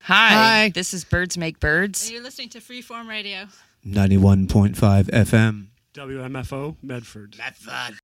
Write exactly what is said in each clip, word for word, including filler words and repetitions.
Hi. Hi. This is Birds Make Birds. And you're listening to Freeform Radio. ninety-one point five F M. W M F O, Medford. Medford.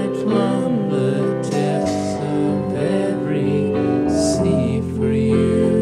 For you.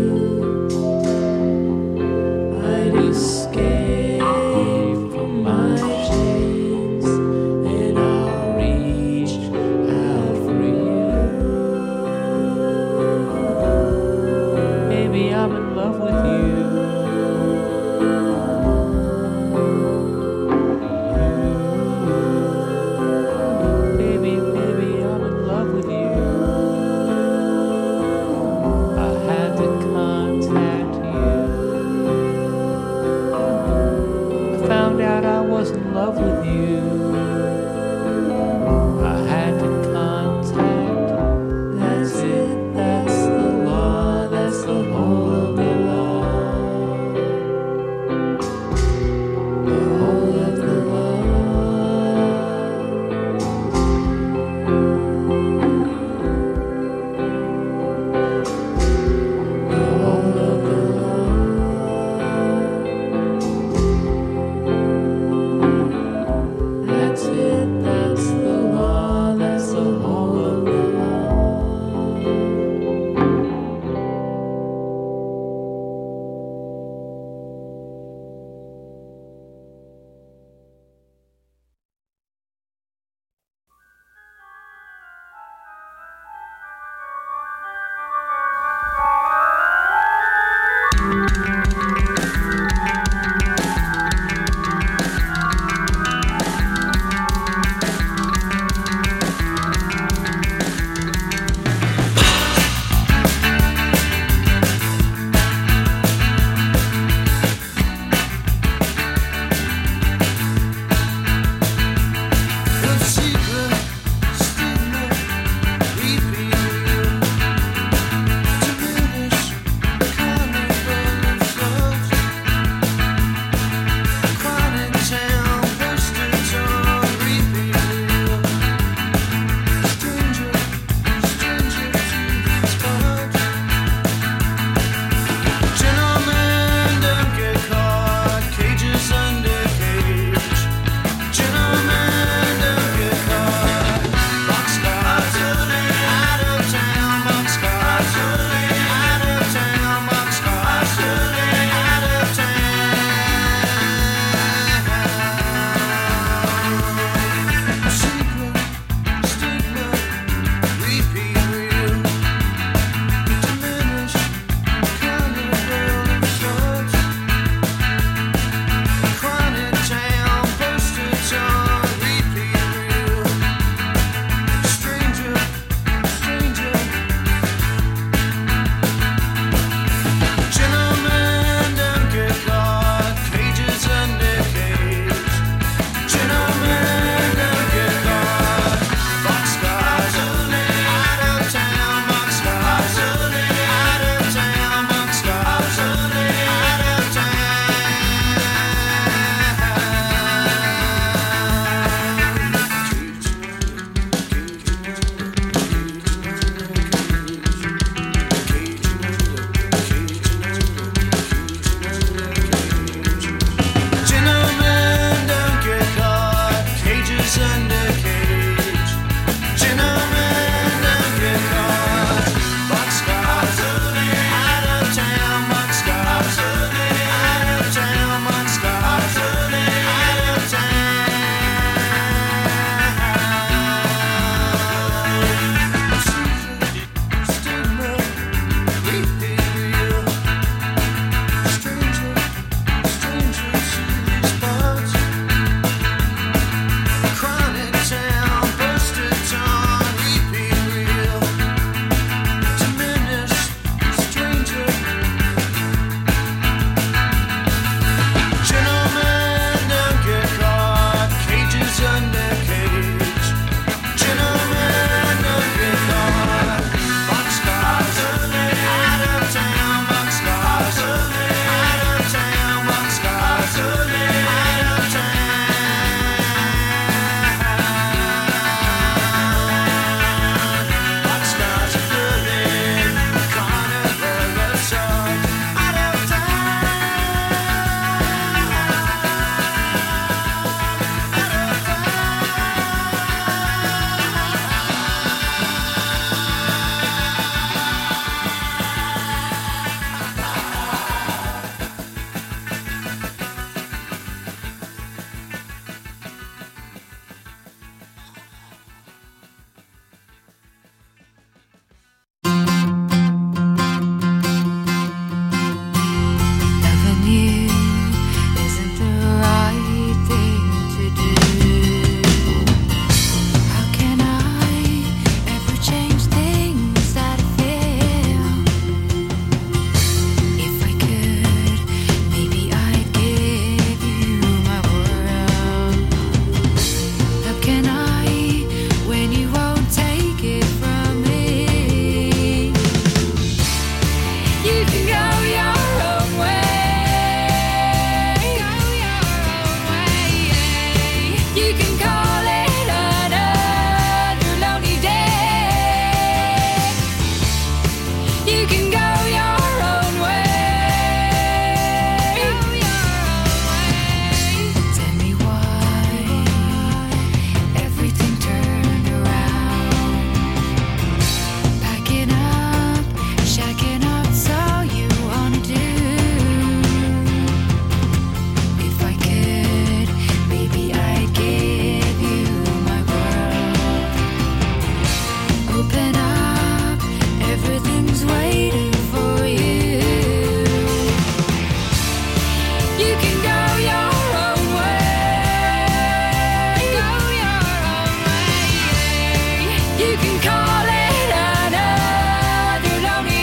can call it another lonely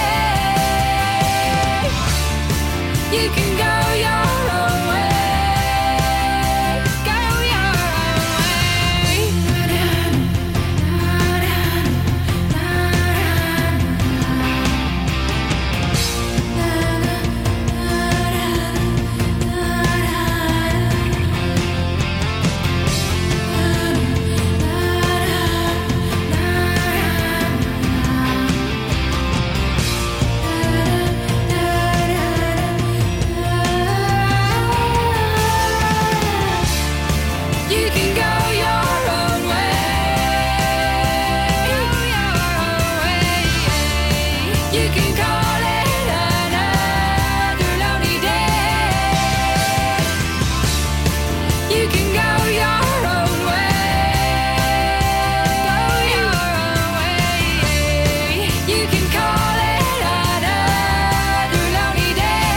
day. You can go your own way. Go your own way. You can go your own way. Go your own way. You can call it another lonely day. You can go your own way. Go your own way. You can call it another lonely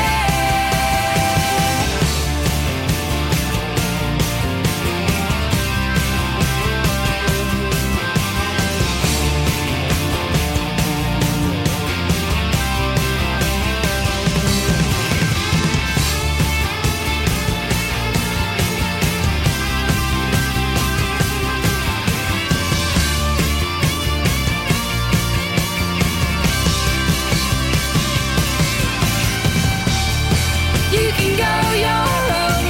You can go your own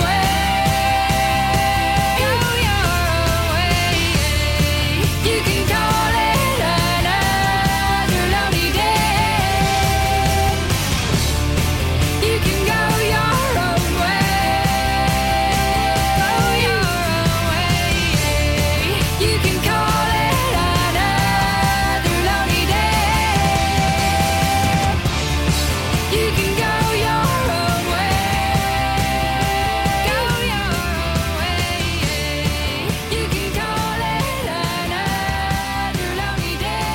way. Go your own way. You can call it another lonely day. You can go your own way. Go your own way. You can call it another lonely day. You can go your own way. Go your own way. You can call it another lonely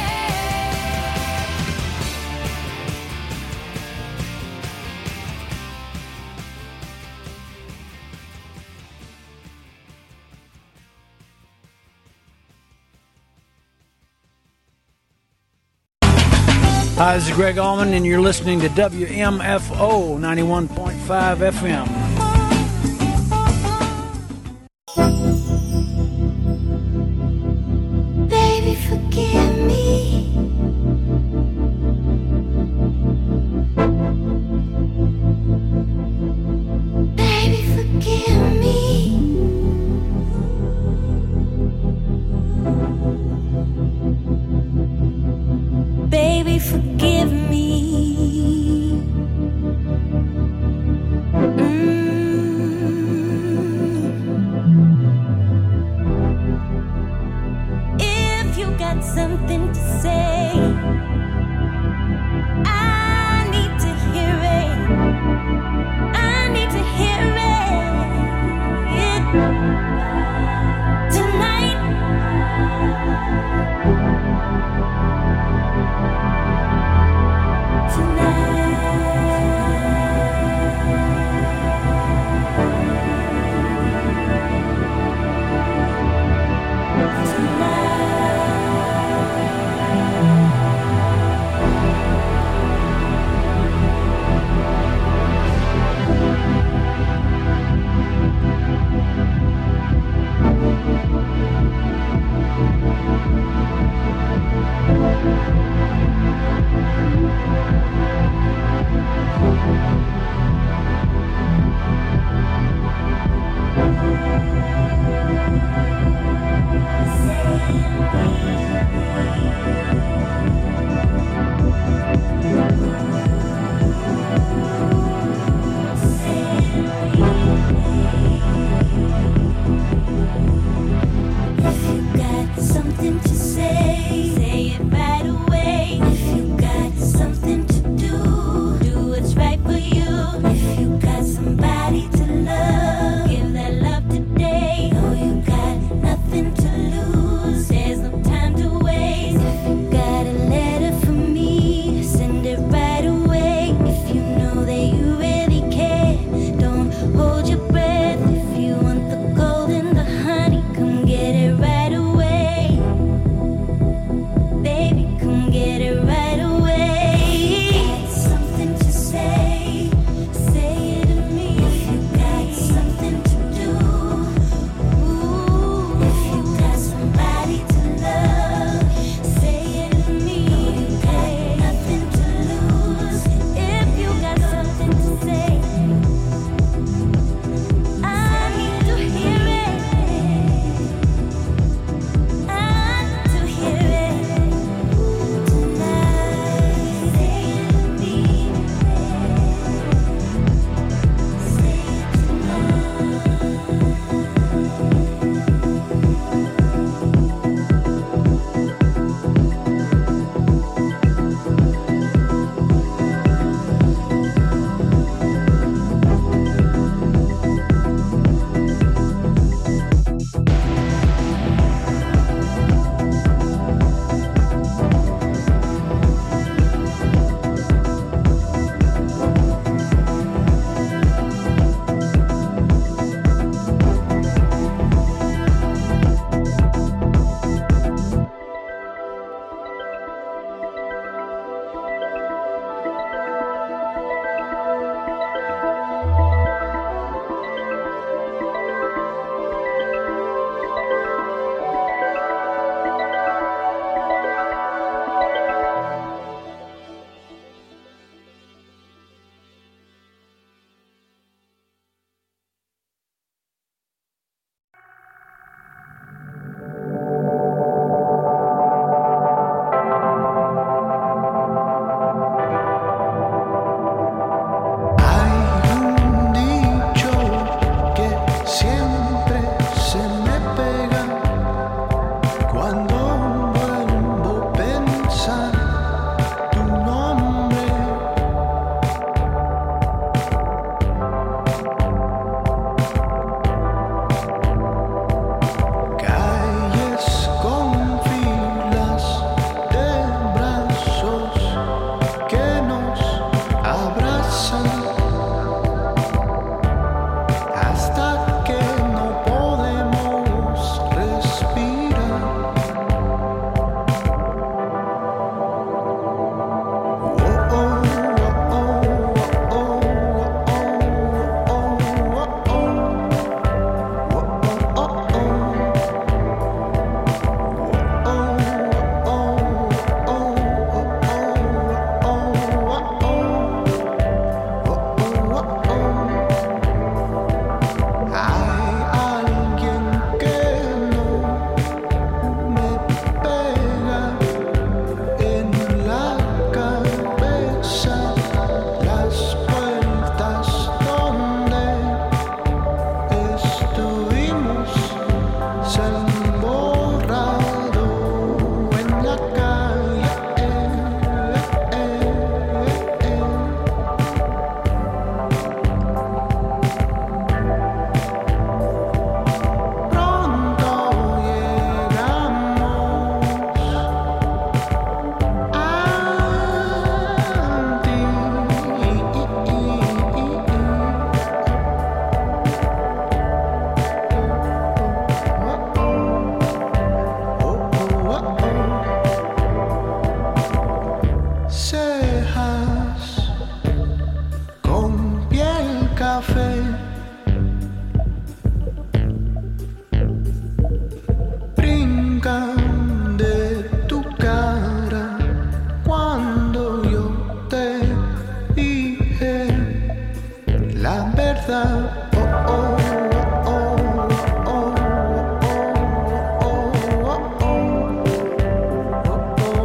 Hi, this is Greg Allman, and you're listening to W M F O ninety-one point five F M. Baby, forgive me. Baby, forgive me. Baby, forgive me. Mm. If you got something to say, I need to hear it. I need to hear it tonight.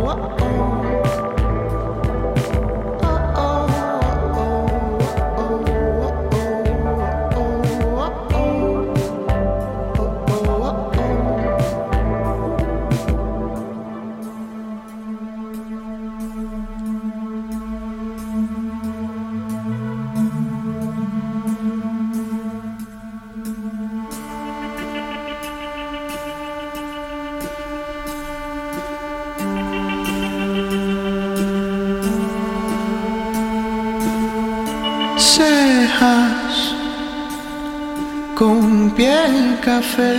Cejas con piel café,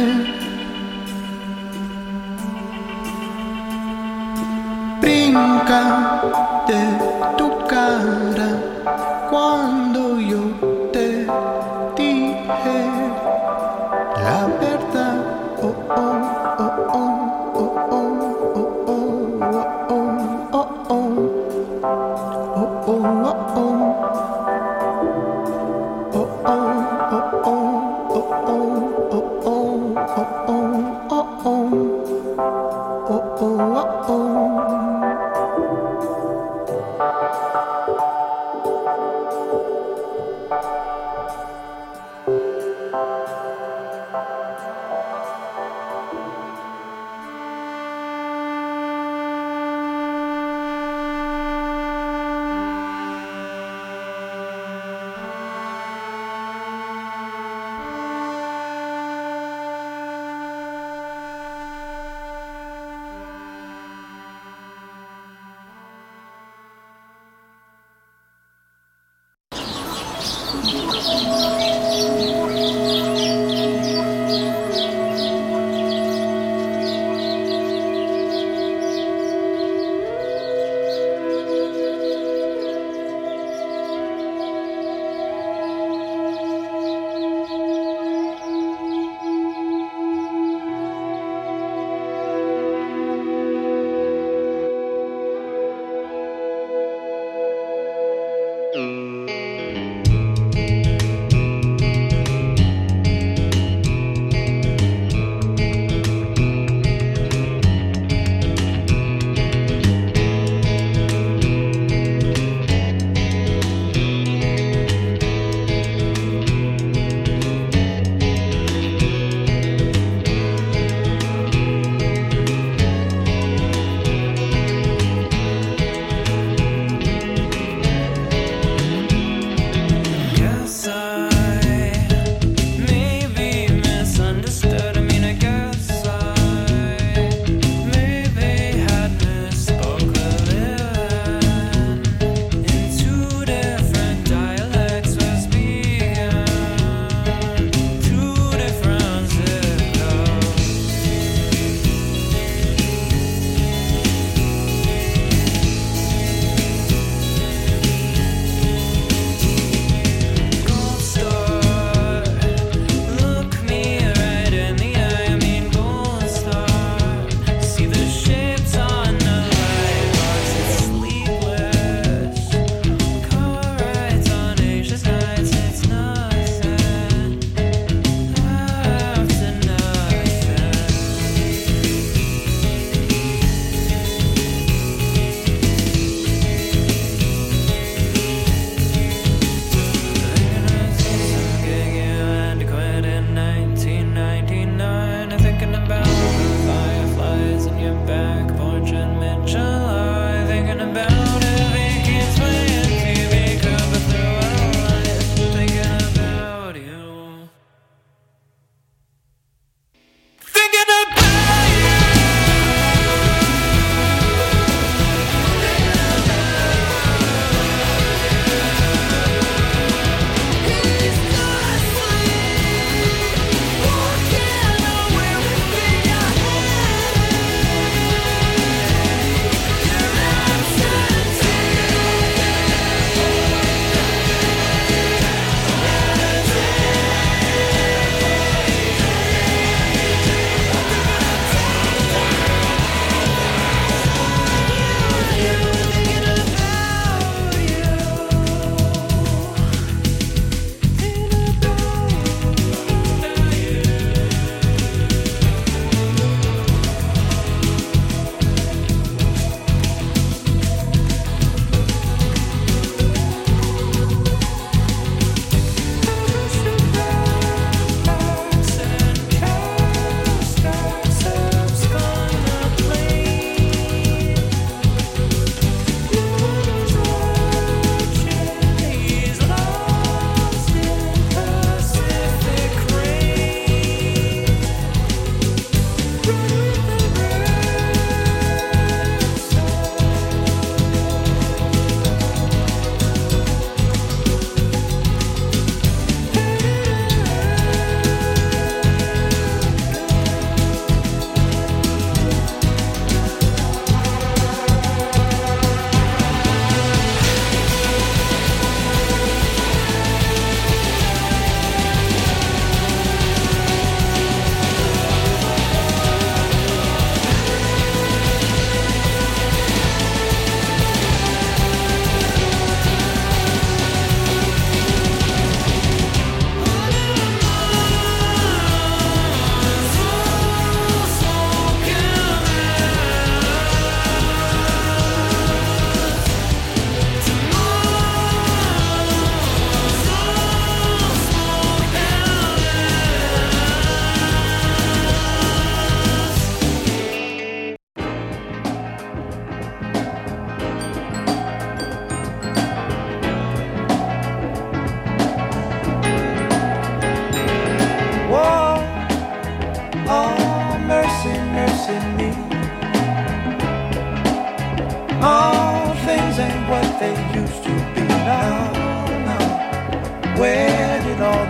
brinca de tu cara cuando yo te dije la verdad. Oh, oh, oh, oh, oh, oh, oh, oh, oh, oh, oh, oh, oh, oh, oh.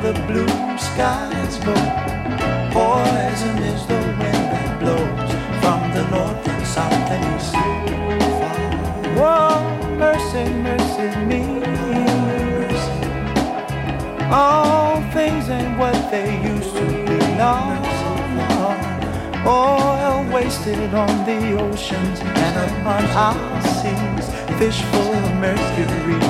the blue skies go. Poison is the wind that blows from the north and south and east. Whoa, mercy, mercy me. All things ain't what they used to be. No, no. Oil wasted on the oceans and upon our seas, fish full of mercury.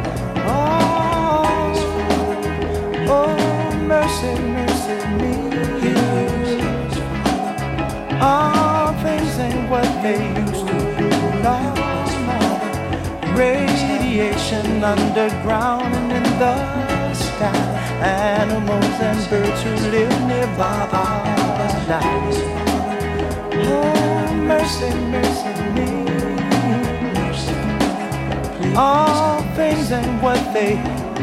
Oh, oh, mercy, mercy me. All things ain't what they used to be. No, no. Radiation underground and in the sky. Animals and birds who live nearby are dying. Oh, mercy, mercy me. All things ain't what they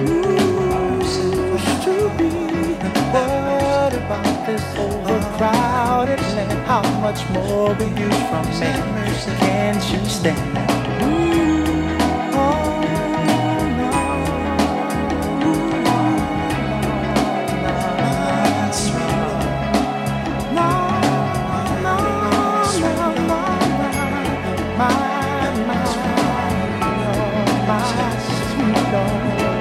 used to be. What about this overcrowded land? How much more abuse from man can't you stand? Oh, no. That's right. No, no, no, no, my, my, my sweet Lord.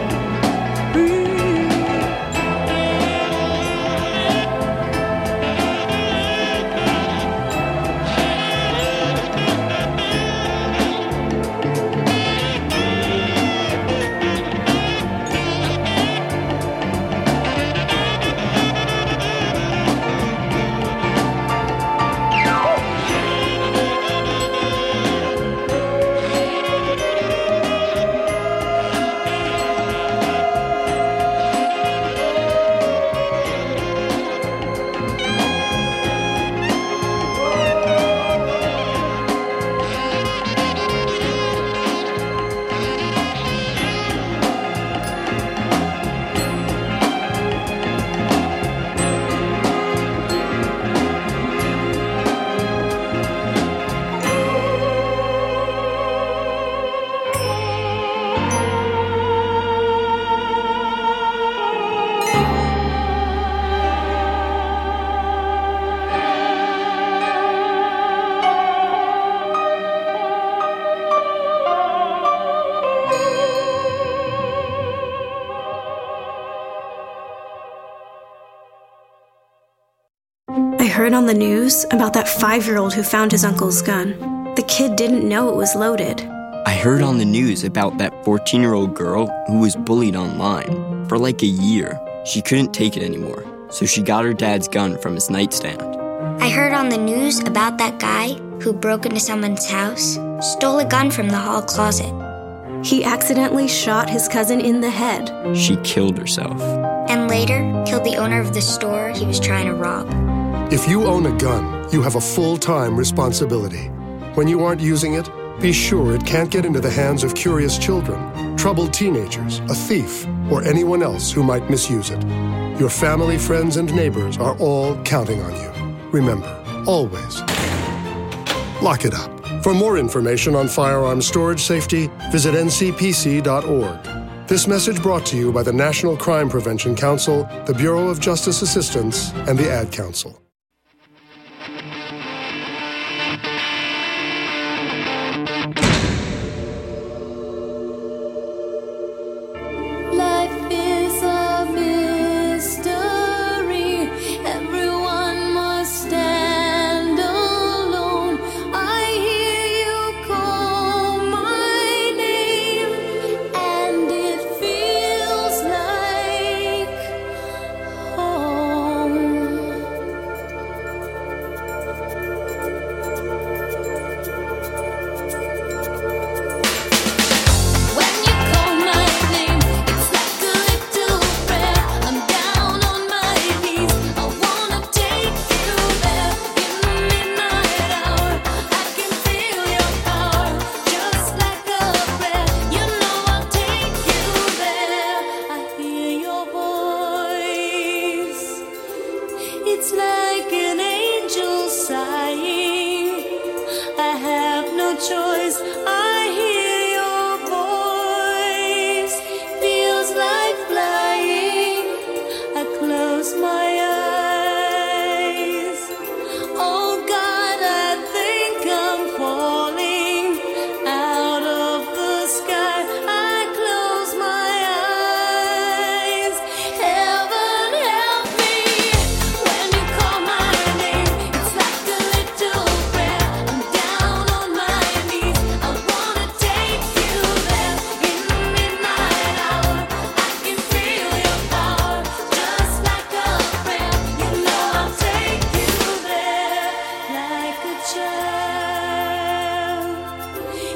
I heard on the news about that five-year-old who found his uncle's gun. The kid didn't know it was loaded. I heard on the news about that fourteen-year-old girl who was bullied online. For like a year, she couldn't take it anymore, so she got her dad's gun from his nightstand. I heard on the news about that guy who broke into someone's house, stole a gun from the hall closet. He accidentally shot his cousin in the head. She killed herself. And later, killed the owner of the store he was trying to rob. If you own a gun, you have a full-time responsibility. When you aren't using it, be sure it can't get into the hands of curious children, troubled teenagers, a thief, or anyone else who might misuse it. Your family, friends, and neighbors are all counting on you. Remember, always, lock it up. For more information on firearm storage safety, visit N C P C dot org. This message brought to you by the National Crime Prevention Council, the Bureau of Justice Assistance, and the Ad Council. Life is a mystery. Everyone must stand alone. I hear you call my name, and it feels like home. When you call my name, it's like a little prayer. I'm down on my knees. I wanna take you there in the midnight hour. I can feel your power, just like a prayer. You know I'll take you there. I hear your voice. It's like an angel sighing. I have no choice. I hear your voice. Feels like flying. I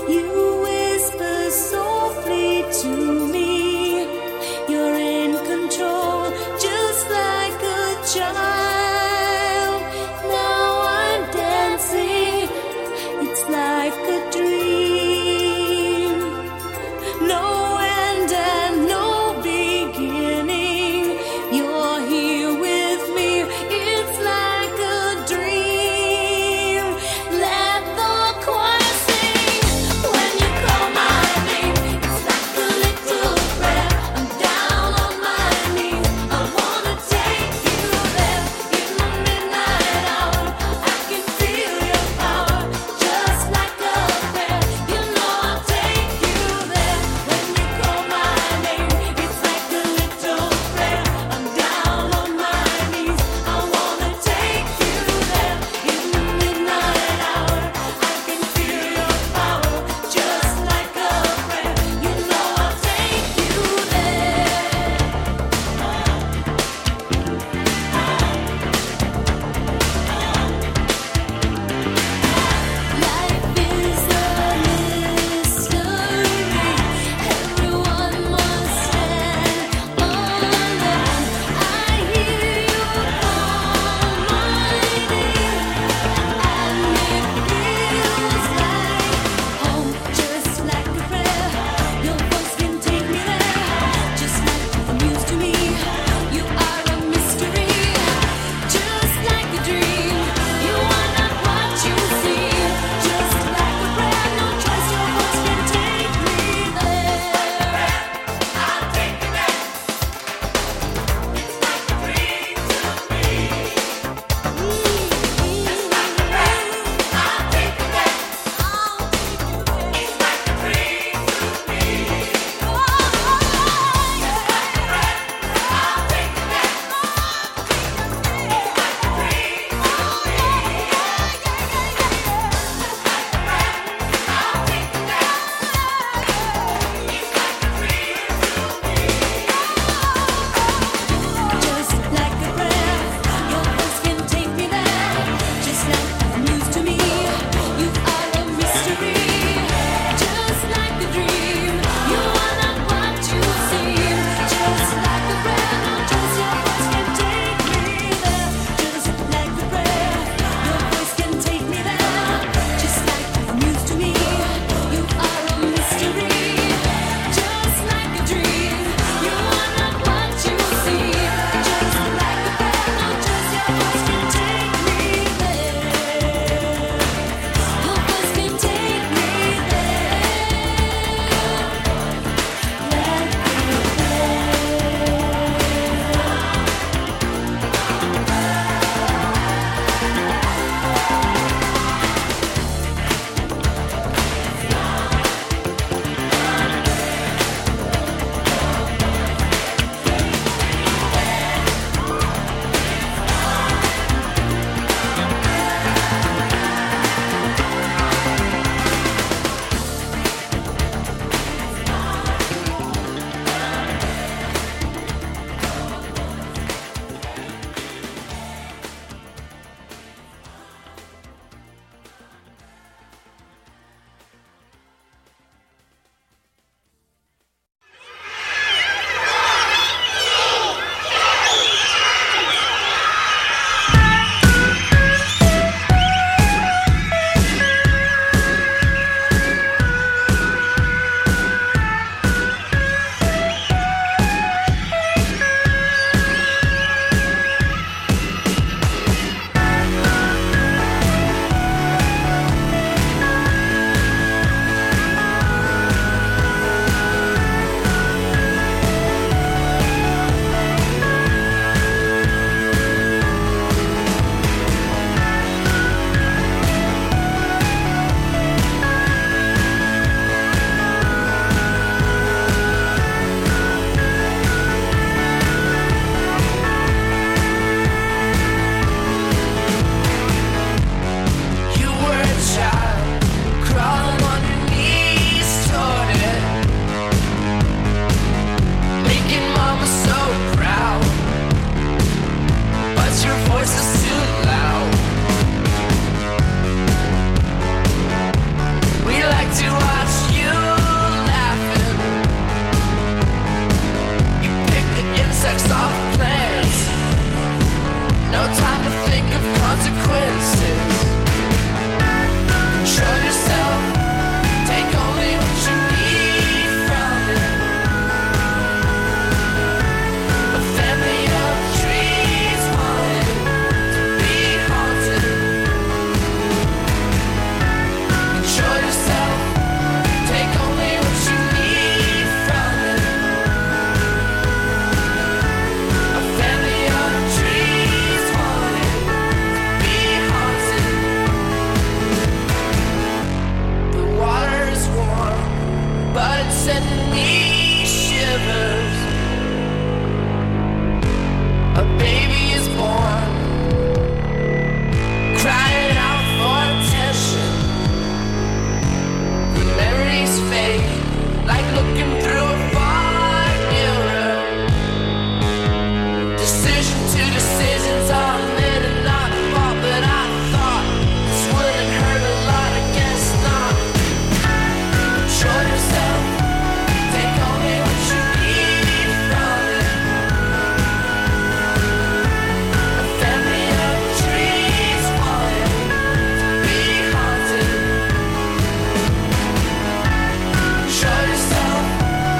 You whisper softly to me. You're in control, just like a child. Now I'm dancing. It's like a dream. No end and no beginning. You're here with me. It's like a dream. Let the choir sing. When you call my name, it's like a little prayer. I'm down on my knees. I wanna take you there. In the midnight hour, I can feel your power. Just like a prayer, you know I'll take you there. When you call my name, it's like a little prayer. I'm down on my knees. I wanna take you there. In the midnight hour, I can feel your power. Just like a prayer, you know I'll take you there. Life is a mystery. Everyone must stand alone. I hear you call my name, and it feels like home. Just like a prayer, your voice can take me there. Just like the news to me, you are a mystery. Just like a dream, you are not what you see. Just like a prayer, no choice, your voice can take me there. I'll take you there. It's like a dream to me. Just like a prayer, I'll take you there. It's like a dream to me. Just like a prayer, I'll take you there. Just like a prayer, your voice can take me there. Just like the news to me, you are a mystery. Just like a dream, you are not what you seem. Just like a prayer, no choice, your voice can take me there. Just like a prayer, your voice can take me there. Just like the news to me, you are a mystery. Just like a dream, you are not what you seem. Just like a prayer, no choice, your voice can take me there. Your voice can take me to watch looking through a fine mirror. Decision to decisions are made and not bought, but I thought this wouldn't hurt a lot. I guess not. Show yourself, take only what you need from it. A family of trees falling to be haunted. Show yourself,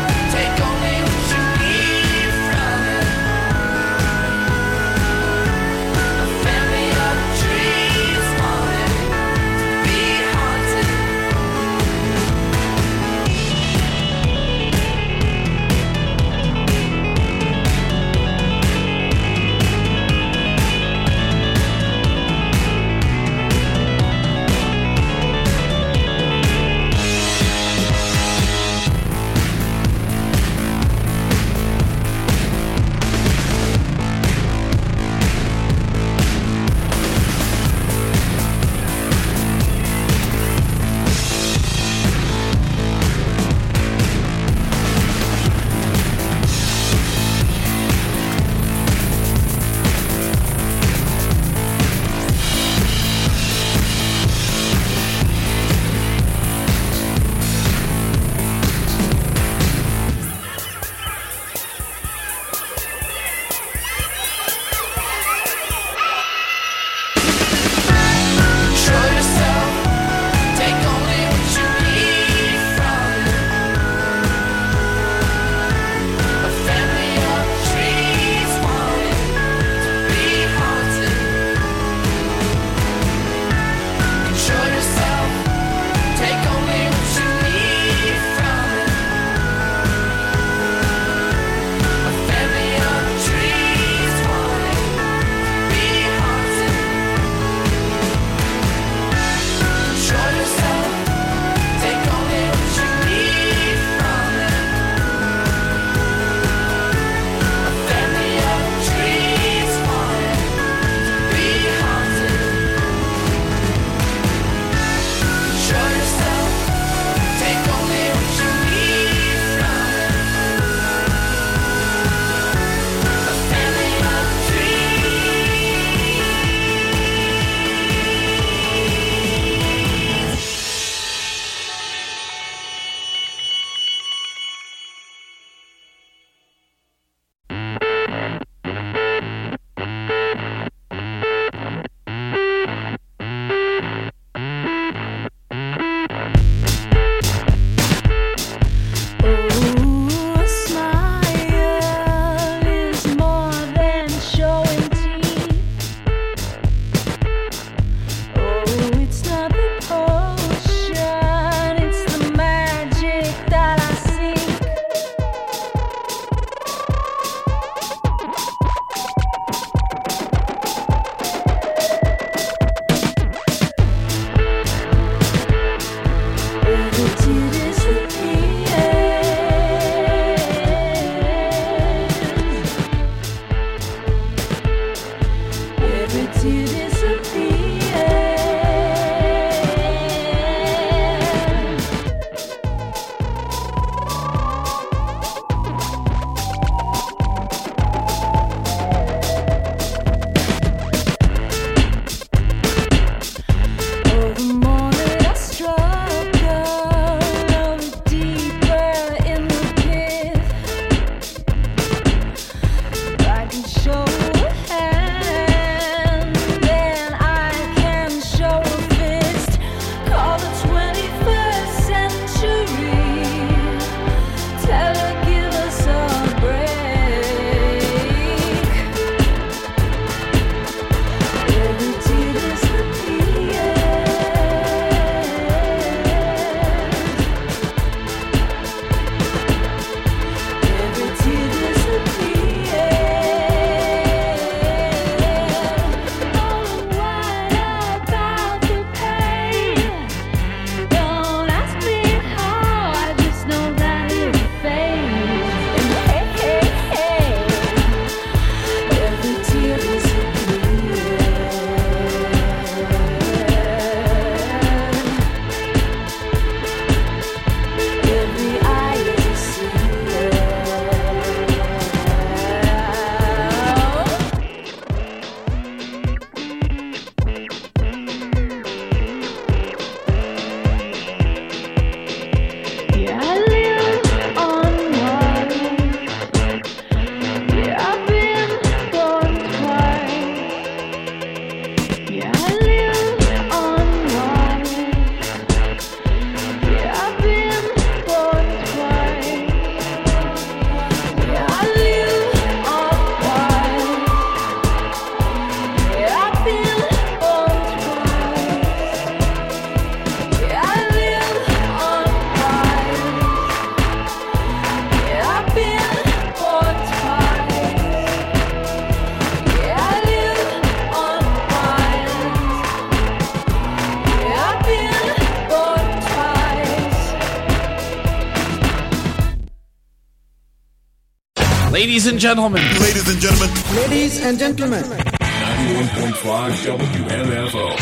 Ladies and gentlemen. Ladies and gentlemen. Ladies and gentlemen. ninety-one point five W M F O.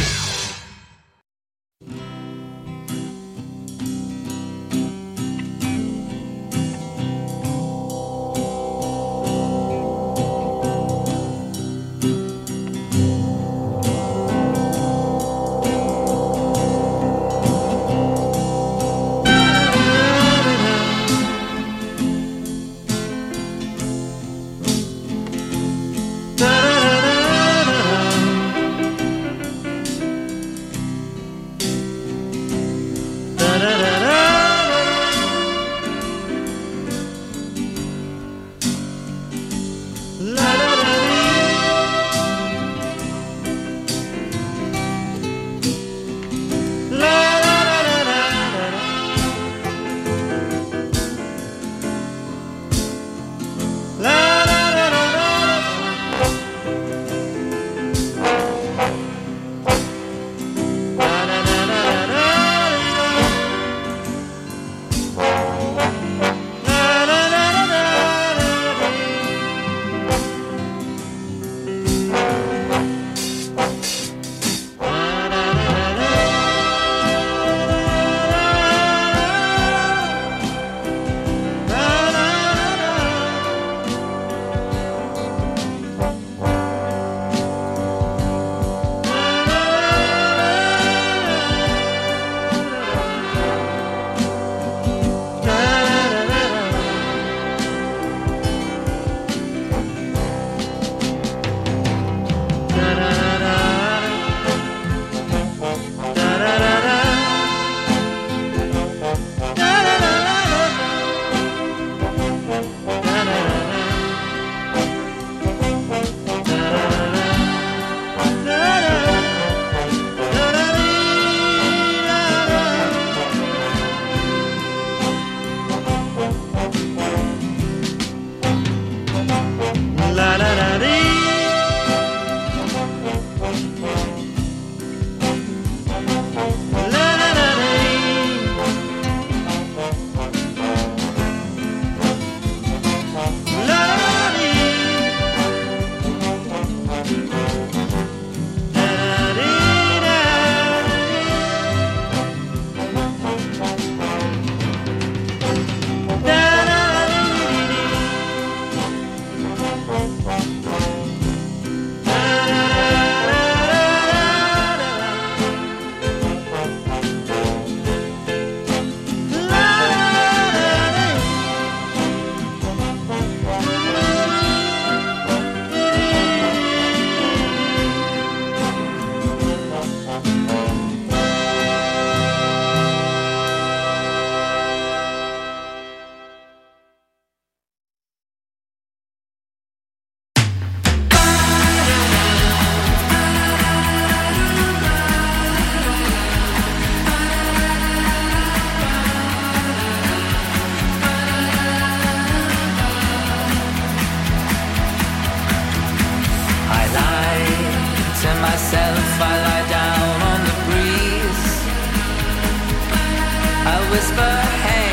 whisper, hey,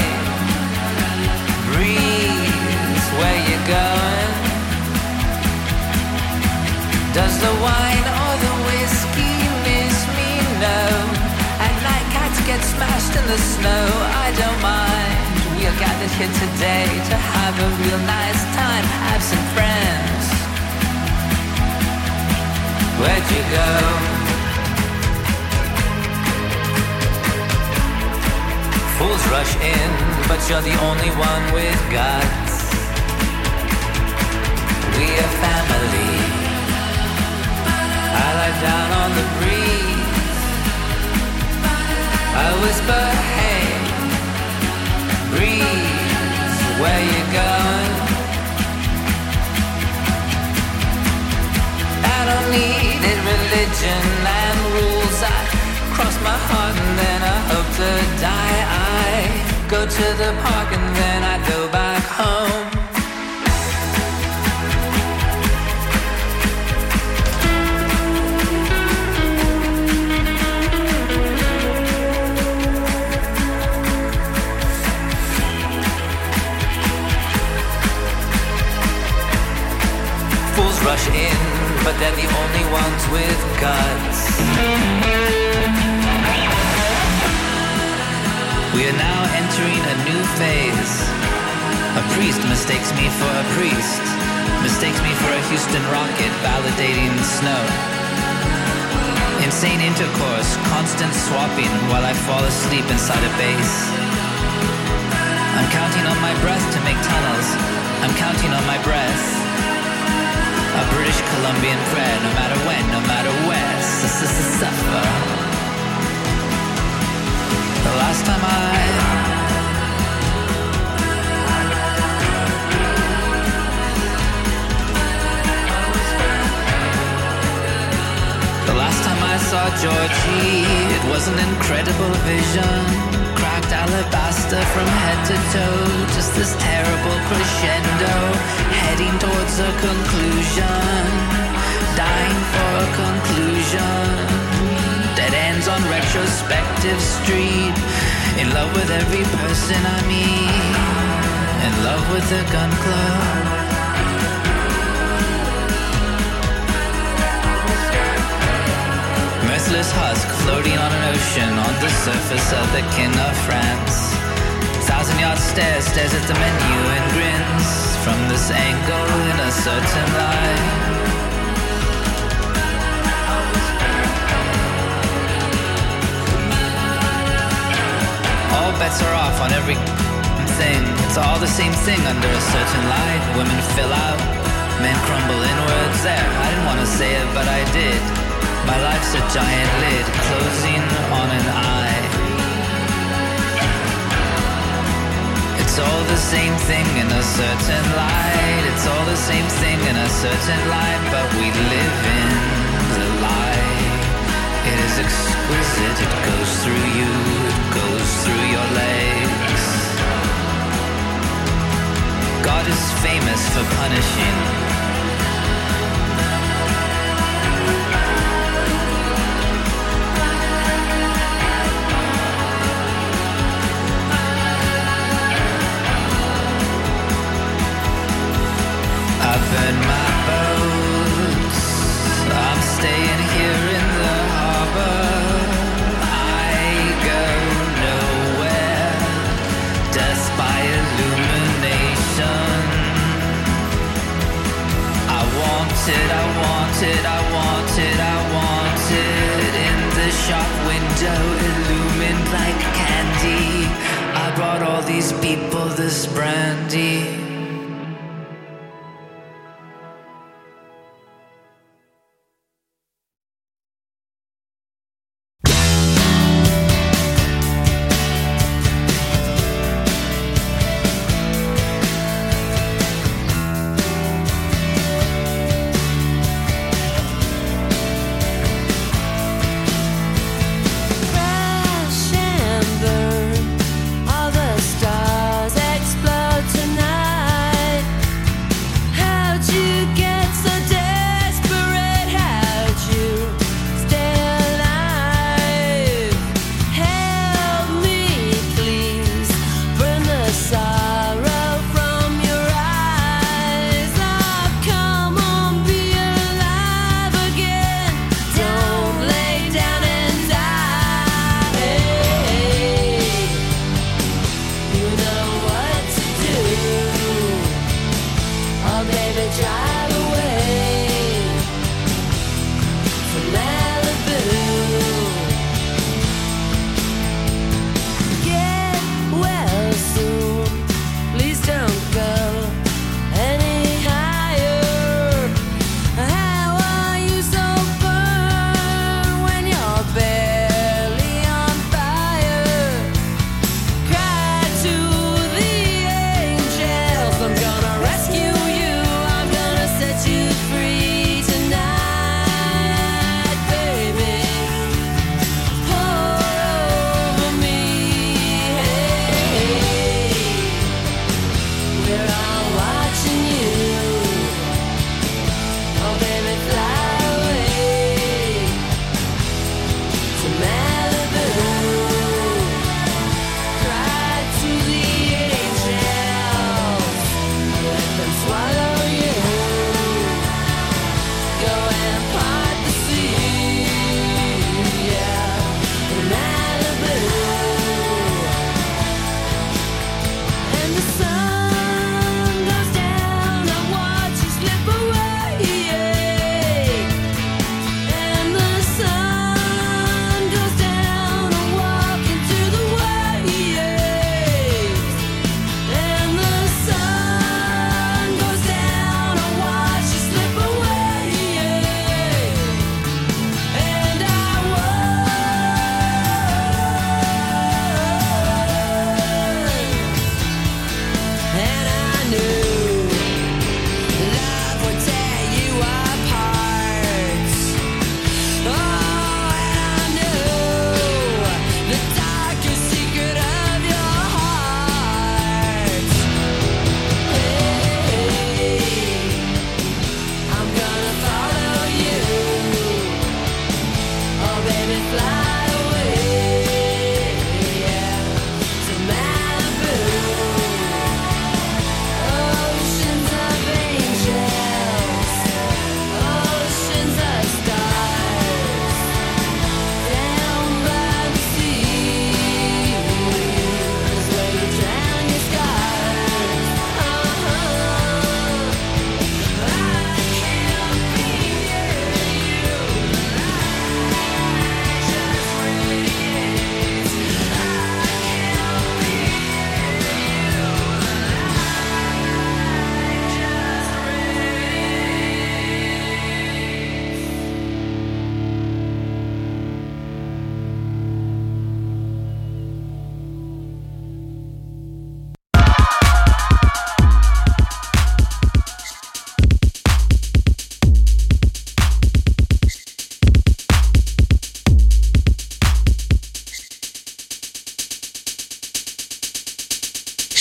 breeze, where you going? Does the wine or the whiskey miss me? No. At night cats get smashed in the snow, I don't mind. We are gathered here today to have a real nice time. Absent friends, where'd you go? Fools rush in, but you're the only one with guts. We are family. I lie down on the breeze. I whisper, hey, breeze, where you going? I don't need it, religion and rules. I cross my heart and then I hope to die. I go to the park and then I go back home. rush in, but they're the only ones with guts. We are now entering a new phase. A priest mistakes me for a priest, mistakes me for a Houston rocket validating snow. Insane intercourse, constant swapping while I fall asleep inside a base. I'm counting on my breath to make tunnels. I'm counting on my breath. A British Columbian prayer, no matter when, no matter where. Suffer. The last time I The last time I saw Georgie, it was an incredible vision. Cracked alabaster from head to toe, just this terrible crescendo, heading towards a conclusion, dying for a conclusion. Dead ends on retrospective street, in love with every person I meet, in love with the gun club. Merciless husk floating on an ocean on the surface of the kin of France. Thousand yard stare stares at the menu and grins from this angle in a certain light. All bets are off on every thing. It's all the same thing under a certain light. Women fill out, men crumble inwards. There, I didn't want to say it, but I did. My life's a giant lid closing on an eye. It's all the same thing in a certain light. It's all the same thing in a certain light, but we live in the lie. It is exquisite, it goes through you, it goes through your legs. God is famous for punishing. I burn my boats, I'm staying here in the harbor. I go nowhere, death by illumination. I want it, I want it, I want it, I want it. In the shop window, illumined like candy. I brought all these people this brandy. Crash and burn, all the stars explode tonight.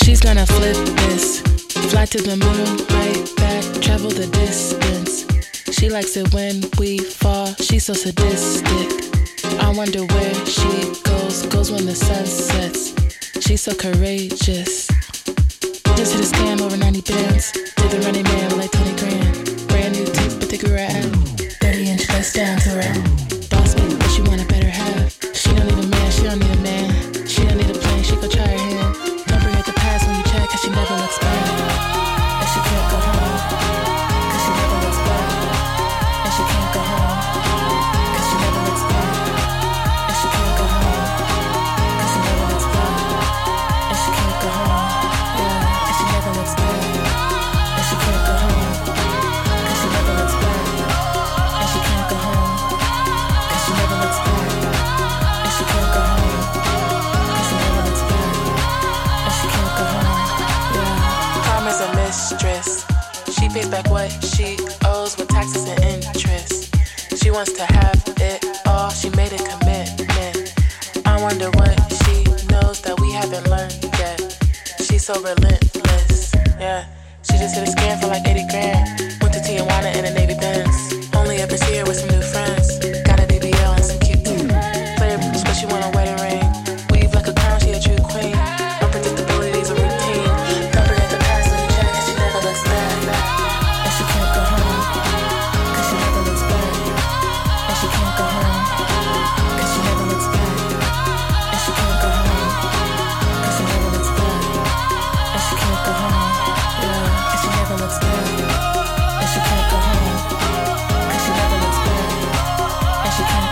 She's gonna flip this. Fly to the moon, right back, travel the distance. She likes it when we fall, she's so sadistic. I wonder where she goes, goes when the sun sets. She's so courageous. Just hit a scam over ninety bands. Did the running man like twenty grand. Brand new teeth, but they grew her out. thirty inch bust down to her. Boss me, but she want a better half. She don't need a man, she don't need a man. She don't need a plane, she go try her hand. Don't bring up the past when you check, cause she never looks back. And she can't go home, cause she never looks back. And she can't go home, cause she never looks back. And she can't go home, cause she never looks back. And she can't go home, yeah. And she never looks back. And she can't go home, cause she never looks back. And she can't go home, cause she never looks back. And she can't go home, cause she never looks back. And she can't go home, yeah. Prom is a mistress. She pays back what she owes with taxes and interest. She wants to have it all, she made a commitment. I wonder what she knows that we haven't learned yet. She's so relentless, yeah. She just hit a scam for like eighty grand. Went to Tijuana in a Navy Benz. Only ever see her with some new friends. Got a B B L and some cute teeth. Player bitch, but she want a wedding ring. Weave like a crown, she a true queen. Unpredictability's a routine. Don't forget the past when you check, cause she never looks back. And she can't go home, cause she never looks back. And she can't go home, cause she never looks back. And she can't go home, cause she never looks back. And she can't go home, yeah. And she never looks back. And she can't go home, cause she never looks back. And she can't